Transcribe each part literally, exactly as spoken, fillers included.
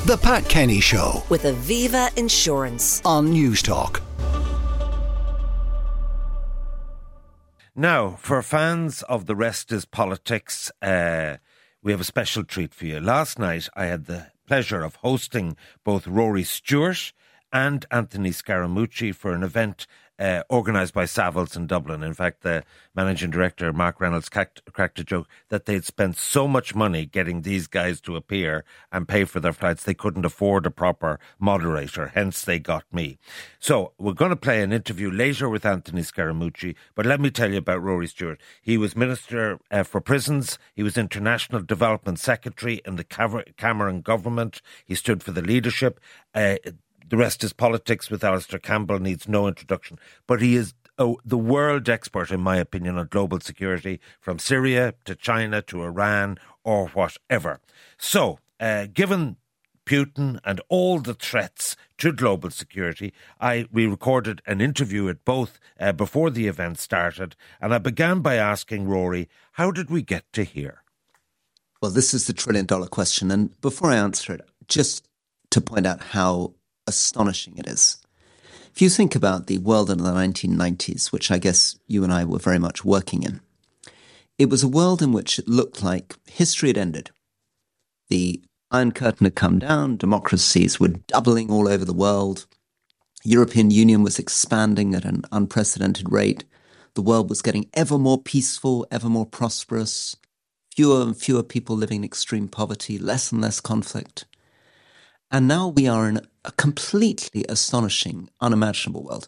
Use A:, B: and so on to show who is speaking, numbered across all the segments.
A: The Pat Kenny Show
B: with Aviva Insurance
A: on Newstalk.
C: Now, for fans of The Rest is Politics, uh, we have a special treat for you. Last night, I had the pleasure of hosting both Rory Stewart and Anthony Scaramucci for an event uh, organised by Savills in Dublin. In fact, the managing director, Mark Reynolds, cracked, cracked a joke that they'd spent so much money getting these guys to appear and pay for their flights, they couldn't afford a proper moderator, hence they got me. So we're going to play an interview later with Anthony Scaramucci, but let me tell you about Rory Stewart. He was Minister uh, for Prisons, he was International Development Secretary in the Cameron government, he stood for the leadership. Uh, The Rest is Politics with Alistair Campbell needs no introduction, but he is oh, the world expert, in my opinion, on global security, from Syria to China to Iran or whatever. So, uh, given Putin and all the threats to global security, I we recorded an interview at both uh, before the event started, and I began by asking Rory, how did we get to here?
D: Well, this is the trillion dollar question, and before I answer it, just to point out how astonishing it is. If you think about the world in the nineteen nineties, which I guess you and I were very much working in, it was a world in which it looked like history had ended. The Iron Curtain had come down, democracies were doubling all over the world, European Union was expanding at an unprecedented rate, the world was getting ever more peaceful, ever more prosperous, fewer and fewer people living in extreme poverty, less and less conflict. And now we are in a completely astonishing, unimaginable world.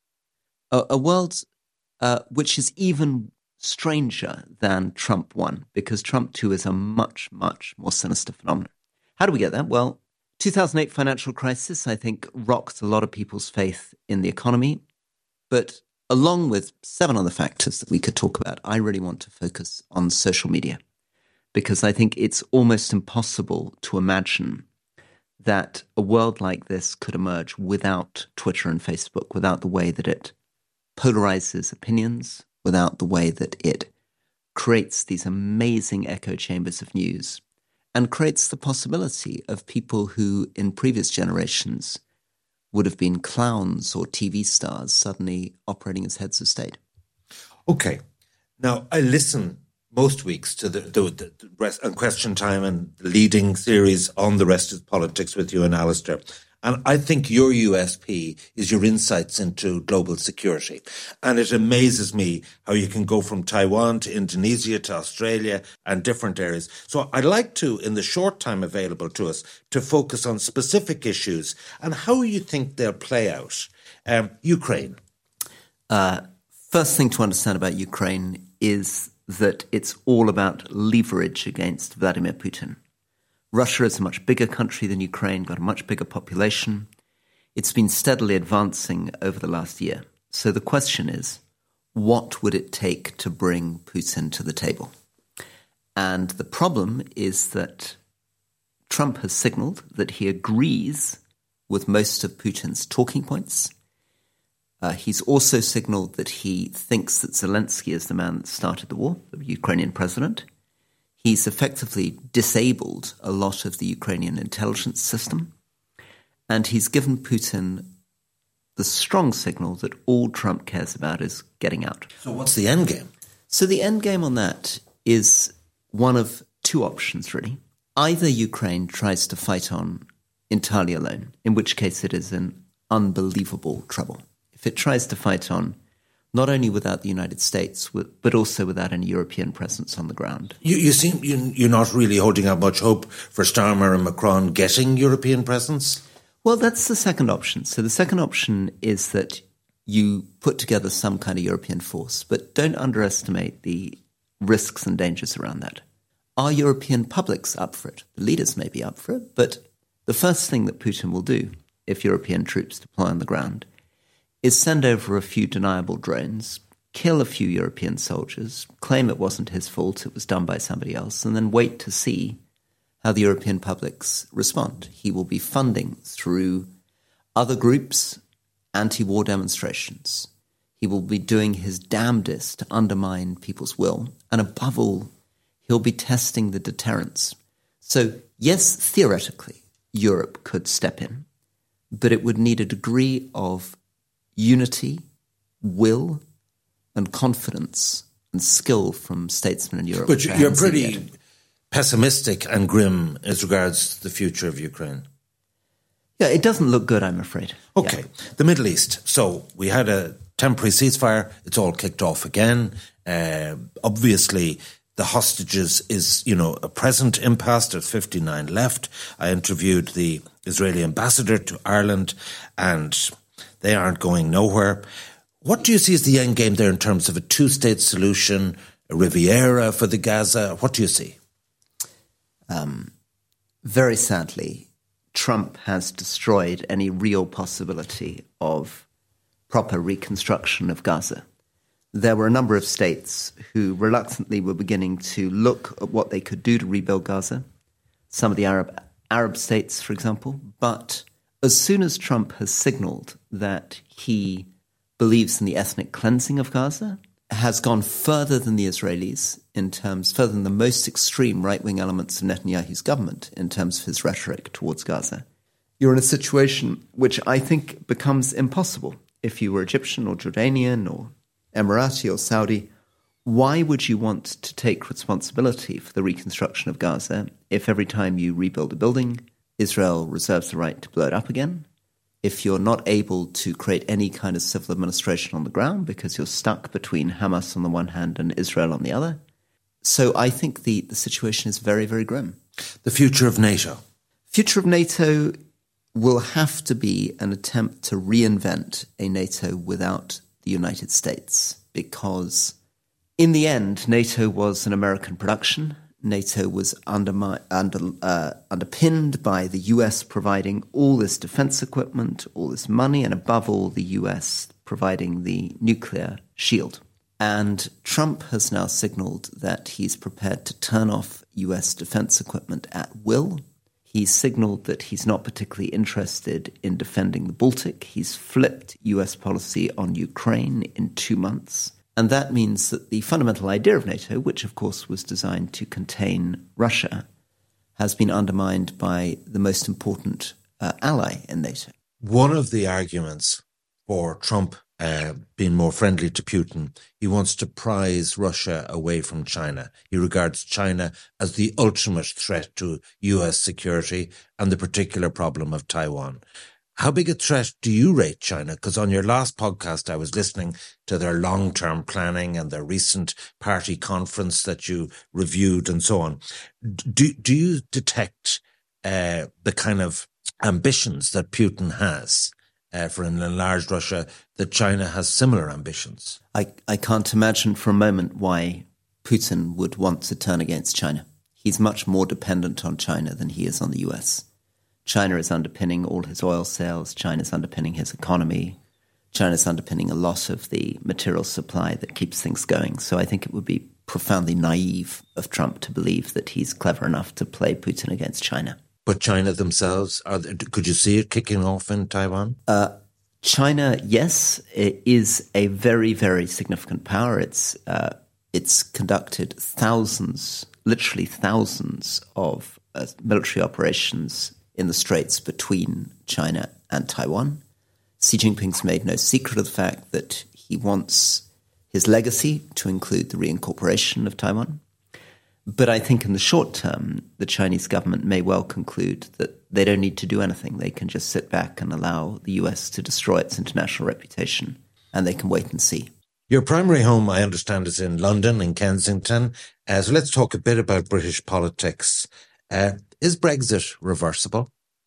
D: A, a world uh, which is even stranger than Trump one, because Trump two is a much, much more sinister phenomenon. How do we get that? Well, two thousand eight financial crisis, I think, rocked a lot of people's faith in the economy. But along with seven other factors that we could talk about, I really want to focus on social media, because I think it's almost impossible to imagine that a world like this could emerge without Twitter and Facebook, without the way that it polarizes opinions, without the way that it creates these amazing echo chambers of news, and creates the possibility of people who in previous generations would have been clowns or T V stars suddenly operating as heads of state.
C: Okay. Now, I listen most weeks to the, the, the rest and Question Time and the leading series on The Rest is Politics with you and Alistair. And I think your U S P is your insights into global security. And it amazes me how you can go from Taiwan to Indonesia to Australia and different areas. So I'd like to, in the short time available to us, to focus on specific issues and how you think they'll play out. Um, Ukraine.
D: Uh, first thing to understand about Ukraine is that it's all about leverage against Vladimir Putin. Russia is a much bigger country than Ukraine, got a much bigger population. It's been steadily advancing over the last year. So the question is, what would it take to bring Putin to the table? And the problem is that Trump has signaled that he agrees with most of Putin's talking points. Uh, he's also signaled that he thinks that Zelensky is the man that started the war, the Ukrainian president. He's effectively disabled a lot of the Ukrainian intelligence system. And he's given Putin the strong signal that all Trump cares about is getting out.
C: So what's the end game?
D: So the end game on that is one of two options, really. Either Ukraine tries to fight on entirely alone, in which case it is in unbelievable trouble. If it tries to fight on, not only without the United States, but also without any European presence on the ground.
C: You, you seem you, you're not really holding out much hope for Starmer and Macron getting European presence?
D: Well, that's the second option. So the second option is that you put together some kind of European force, but don't underestimate the risks and dangers around that. Are European publics up for it? The leaders may be up for it, but the first thing that Putin will do, if European troops deploy on the ground, is send over a few deniable drones, kill a few European soldiers, claim it wasn't his fault, it was done by somebody else, and then wait to see how the European publics respond. He will be funding through other groups anti-war demonstrations. He will be doing his damnedest to undermine people's will. And above all, he'll be testing the deterrence. So, yes, theoretically, Europe could step in, but it would need a degree of unity, will, and confidence and skill from statesmen in Europe.
C: But you're pretty pessimistic and grim as regards the future of Ukraine.
D: Yeah, it doesn't look good, I'm afraid.
C: Okay, yeah. The Middle East. So we had a temporary ceasefire. It's all kicked off again. Uh, obviously, the hostages is, you know, a present impasse. There's fifty-nine left. I interviewed the Israeli ambassador to Ireland, and they aren't going nowhere. What do you see as the end game there in terms of a two-state solution, a Riviera for the Gaza? What do you see?
D: Um, very sadly, Trump has destroyed any real possibility of proper reconstruction of Gaza. There were a number of states who reluctantly were beginning to look at what they could do to rebuild Gaza, some of the Arab Arab states, for example. But as soon as Trump has signaled that he believes in the ethnic cleansing of Gaza, has gone further than the Israelis in terms, further than the most extreme right-wing elements of Netanyahu's government in terms of his rhetoric towards Gaza, you're in a situation which I think becomes impossible. If you were Egyptian or Jordanian or Emirati or Saudi, why would you want to take responsibility for the reconstruction of Gaza if every time you rebuild a building, Israel reserves the right to blow it up again? If you're not able to create any kind of civil administration on the ground because you're stuck between Hamas on the one hand and Israel on the other? So I think the, the situation is very, very grim.
C: The future of NATO?
D: Future of NATO will have to be an attempt to reinvent a NATO without the United States, because in the end, NATO was an American production. NATO was undermi- under, uh, underpinned by the U S providing all this defense equipment, all this money, and above all, the U S providing the nuclear shield. And Trump has now signaled that he's prepared to turn off U S defense equipment at will. He's signaled that he's not particularly interested in defending the Baltic. He's flipped U S policy on Ukraine in two months. And that means that the fundamental idea of NATO, which of course was designed to contain Russia, has been undermined by the most important uh, ally in NATO.
C: One of the arguments for Trump uh, being more friendly to Putin, he wants to prize Russia away from China. He regards China as the ultimate threat to U S security and the particular problem of Taiwan. How big a threat do you rate China? Because on your last podcast, I was listening to their long-term planning and their recent party conference that you reviewed and so on. Do, do you detect uh, the kind of ambitions that Putin has uh, for an enlarged Russia, that China has similar ambitions?
D: I, I can't imagine for a moment why Putin would want to turn against China. He's much more dependent on China than he is on the U S. China is underpinning all his oil sales. China's underpinning his economy. China's underpinning a lot of the material supply that keeps things going. So I think it would be profoundly naive of Trump to believe that he's clever enough to play Putin against China.
C: But China themselves, are there, could you see it kicking off in Taiwan?
D: Uh, China, yes, it is a very, very significant power. It's uh, it's conducted thousands, literally thousands of uh, military operations in the straits between China and Taiwan. Xi Jinping's made no secret of the fact that he wants his legacy to include the reincorporation of Taiwan. But I think in the short term, the Chinese government may well conclude that they don't need to do anything. They can just sit back and allow the U S to destroy its international reputation, and they can wait and see.
C: Your primary home, I understand, is in London, in Kensington. Uh, so let's talk a bit about British politics. Uh, is Brexit reversible?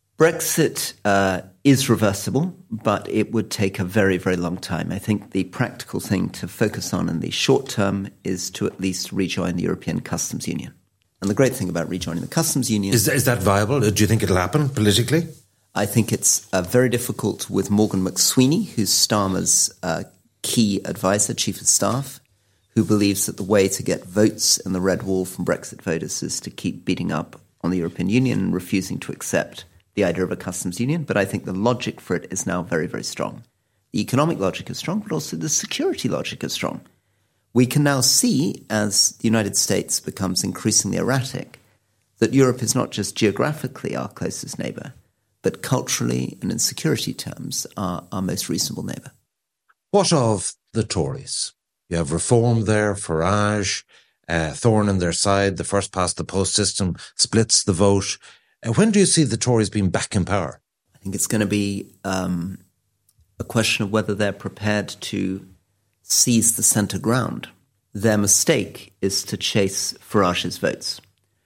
D: Brexit uh, is reversible, but it would take a very, very long time. I think the practical thing to focus on in the short term is to at least rejoin the European Customs Union. And the great thing about rejoining the Customs Union...
C: Is, is that viable? Do you think it'll happen politically?
D: I think it's uh, very difficult with Morgan McSweeney, who's Starmer's uh, key advisor, chief of staff, who believes that the way to get votes in the red wall from Brexit voters is to keep beating up on the European Union and refusing to accept the idea of a customs union. But I think the logic for it is now very, very strong. The economic logic is strong, but also the security logic is strong. We can now see, as the United States becomes increasingly erratic, that Europe is not just geographically our closest neighbour, but culturally and in security terms our, our most reasonable neighbour.
E: What of the Tories? You have Reform there, Farage, uh, thorn in their side, the first past the post system splits the vote. Uh, when do you see the Tories being back in power?
D: I think it's going to be um, a question of whether they're prepared to seize the centre ground. Their mistake is to chase Farage's votes.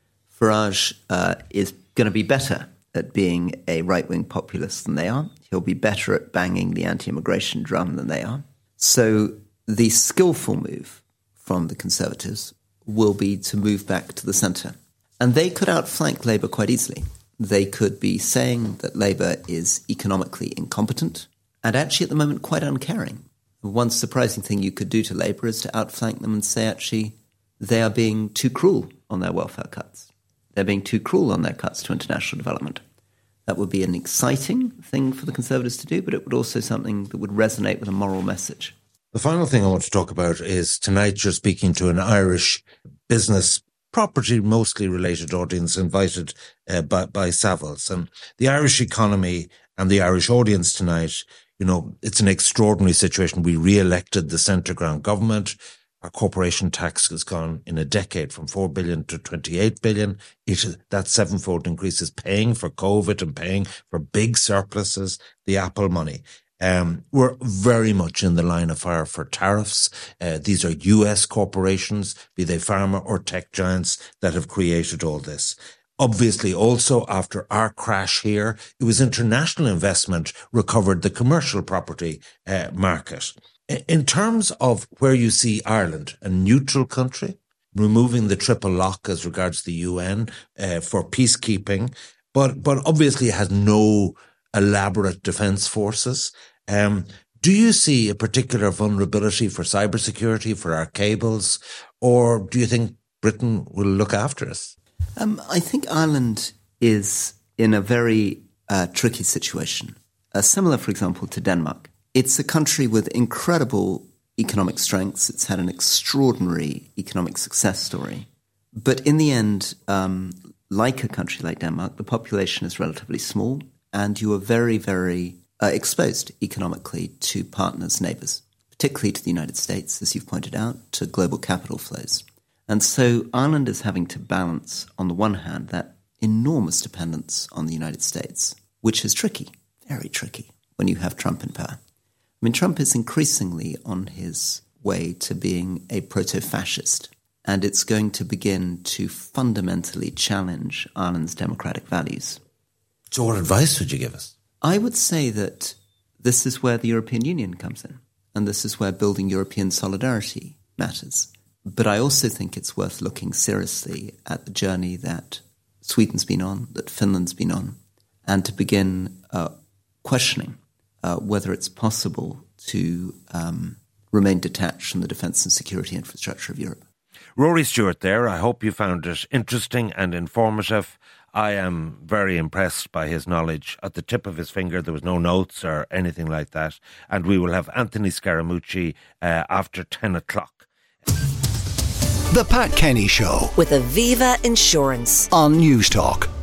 D: Farage uh, is going to be better at being a right-wing populist than they are. He'll be better at banging the anti-immigration drum than they are. So the skillful move from the Conservatives will be to move back to the centre. And they could outflank Labour quite easily. They could be saying that Labour is economically incompetent and actually at the moment quite uncaring. One surprising thing you could do to Labour is to outflank them and say actually they are being too cruel on their welfare cuts. They're being too cruel on their cuts to international development. That would be an exciting thing for the Conservatives to do, but it would also something that would resonate with a moral message.
E: The final thing I want to talk about is tonight you're speaking to an Irish business property mostly related audience invited uh, by, by Savills. And the Irish economy and the Irish audience tonight, you know, it's an extraordinary situation. We re-elected the centre ground government. Our corporation tax has gone in a decade from four billion to twenty-eight billion. It, that sevenfold increase is paying for COVID and paying for big surpluses, the Apple money. Um, we're very much in the line of fire for tariffs. Uh, these are U S corporations, be they pharma or tech giants, that have created all this. Obviously, also after our crash here, it was international investment recovered the commercial property uh, market. In terms of where you see Ireland, a neutral country, removing the triple lock as regards the U N uh, for peacekeeping, but but obviously it has no elaborate defence forces. Um, do you see a particular vulnerability for cybersecurity, for our cables, or do you think Britain will look after us?
D: Um, I think Ireland is in a very uh, tricky situation, uh, similar, for example, to Denmark. It's a country with incredible economic strengths. It's had an extraordinary economic success story. But in the end, um, like a country like Denmark, the population is relatively small, and you are very, very uh, exposed economically to partners, neighbours, particularly to the United States, as you've pointed out, to global capital flows. And so Ireland is having to balance, on the one hand, that enormous dependence on the United States, which is tricky, very tricky, when you have Trump in power. I mean, Trump is increasingly on his way to being a proto-fascist, and it's going to begin to fundamentally challenge Ireland's democratic values.
E: So what advice would you give us?
D: I would say that this is where the European Union comes in, and this is where building European solidarity matters. But I also think it's worth looking seriously at the journey that Sweden's been on, that Finland's been on, and to begin uh, questioning uh, whether it's possible to um, remain detached from the defence and security infrastructure of Europe.
C: Rory Stewart there. I hope you found it interesting and informative. I am very impressed by his knowledge. At the tip of his finger, there was no notes or anything like that. And we will have Anthony Scaramucci uh, after ten o'clock.
A: The Pat Kenny Show
B: with Aviva Insurance
A: on News Talk.